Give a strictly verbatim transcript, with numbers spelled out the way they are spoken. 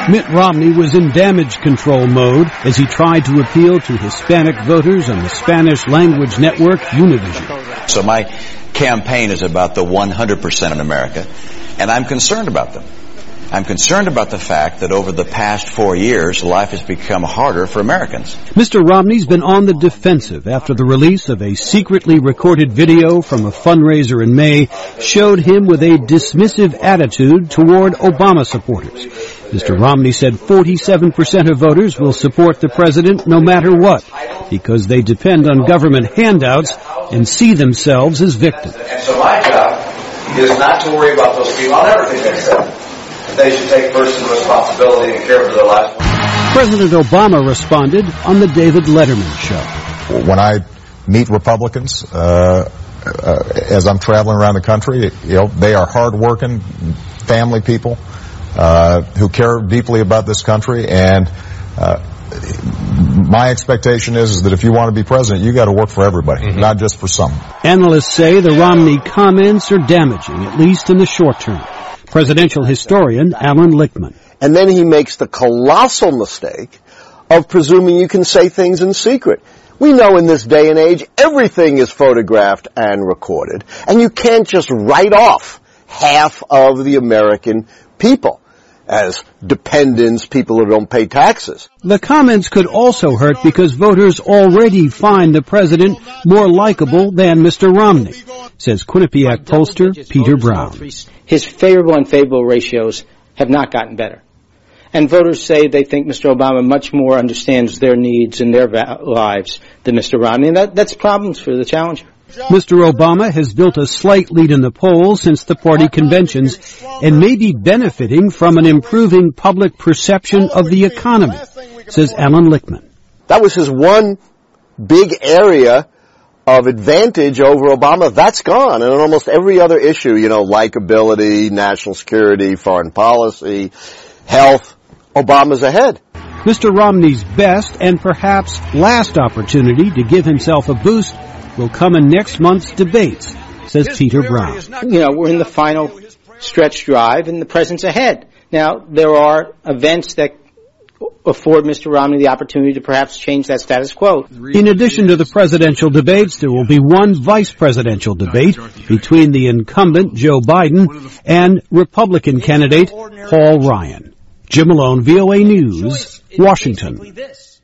Mitt Romney was in damage control mode as he tried to appeal to Hispanic voters on the Spanish-language network Univision. So my campaign is about the one hundred percent in America, and I'm concerned about them. I'm concerned about the fact that over the past four years, life has become harder for Americans. Mister Romney's been on the defensive after the release of a secretly recorded video from a fundraiser in May showed him with a dismissive attitude toward Obama supporters. Mister Romney said forty-seven percent of voters will support the president no matter what, because they depend on government handouts and see themselves as victims. And so my job is not to worry about those people. I'll never think they said they should take personal responsibility and care for their lives. President Obama responded on the David Letterman show. When I meet Republicans, uh, uh, as I'm traveling around the country, you know, they are hardworking family people uh, who care deeply about this country, and uh, my expectation is, is that if you want to be president, you got to work for everybody, mm-hmm. not just for some. Analysts say the Romney comments are damaging, at least in the short term. Presidential historian Alan Lichtman. And then he makes the colossal mistake of presuming you can say things in secret. We know in this day and age everything is photographed and recorded, and you can't just write off half of the American people as dependents, people who don't pay taxes. The comments could also hurt because voters already find the president more likable than Mister Romney, says Quinnipiac pollster Peter Brown. His favorable and unfavorable ratios have not gotten better. And voters say they think Mister Obama much more understands their needs and their va- lives than Mister Romney, and that, that's problems for the challenger. Mister Obama has built a slight lead in the polls since the party conventions and may be benefiting from an improving public perception of the economy, says Alan Lichtman. That was his one big area of advantage over Obama. That's gone. And on almost every other issue, you know, likability, national security, foreign policy, health, Obama's ahead. Mister Romney's best and perhaps last opportunity to give himself a boost will come in next month's debates, says Peter Brown. You know, we're in the final stretch drive and the president's ahead. Now, there are events that afford Mister Romney the opportunity to perhaps change that status quo. In addition to the presidential debates, there will be one vice presidential debate between the incumbent Joe Biden and Republican candidate Paul Ryan. Jim Malone, V O A News, Washington.